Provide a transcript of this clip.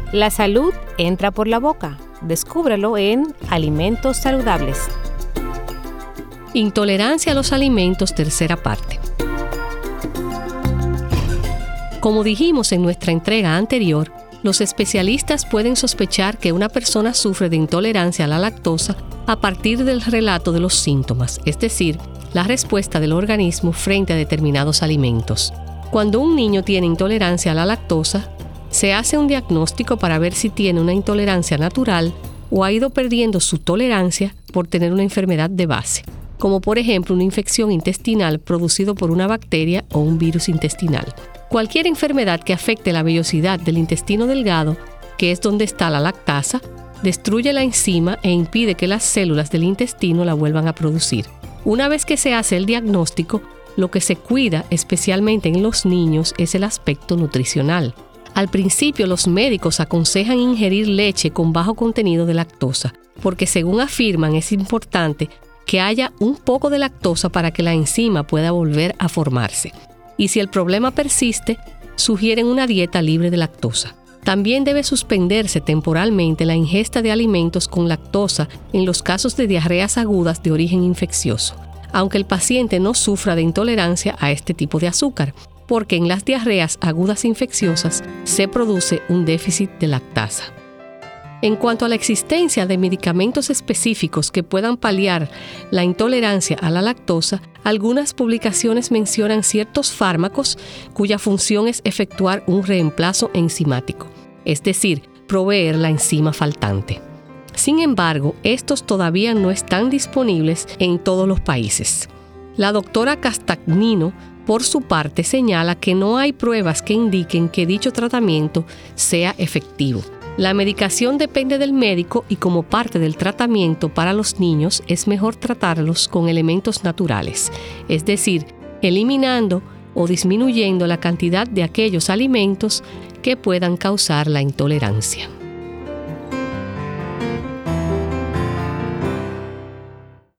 La salud entra por la boca. Descúbrelo en Alimentos Saludables. Intolerancia a los alimentos, tercera parte. Como dijimos en nuestra entrega anterior, los especialistas pueden sospechar que una persona sufre de intolerancia a la lactosa a partir del relato de los síntomas, es decir, la respuesta del organismo frente a determinados alimentos. Cuando un niño tiene intolerancia a la lactosa, se hace un diagnóstico para ver si tiene una intolerancia natural o ha ido perdiendo su tolerancia por tener una enfermedad de base, como por ejemplo una infección intestinal producida por una bacteria o un virus intestinal. Cualquier enfermedad que afecte la vellosidad del intestino delgado, que es donde está la lactasa, destruye la enzima e impide que las células del intestino la vuelvan a producir. Una vez que se hace el diagnóstico, lo que se cuida, especialmente en los niños, es el aspecto nutricional. Al principio, los médicos aconsejan ingerir leche con bajo contenido de lactosa, porque según afirman es importante que haya un poco de lactosa para que la enzima pueda volver a formarse. Y si el problema persiste, sugieren una dieta libre de lactosa. También debe suspenderse temporalmente la ingesta de alimentos con lactosa en los casos de diarreas agudas de origen infeccioso, aunque el paciente no sufra de intolerancia a este tipo de azúcar, porque en las diarreas agudas infecciosas se produce un déficit de lactasa. En cuanto a la existencia de medicamentos específicos que puedan paliar la intolerancia a la lactosa, algunas publicaciones mencionan ciertos fármacos cuya función es efectuar un reemplazo enzimático, es decir, proveer la enzima faltante. Sin embargo, estos todavía no están disponibles en todos los países. La doctora Castagnino, por su parte, señala que no hay pruebas que indiquen que dicho tratamiento sea efectivo. La medicación depende del médico y como parte del tratamiento para los niños es mejor tratarlos con elementos naturales, es decir, eliminando o disminuyendo la cantidad de aquellos alimentos que puedan causar la intolerancia.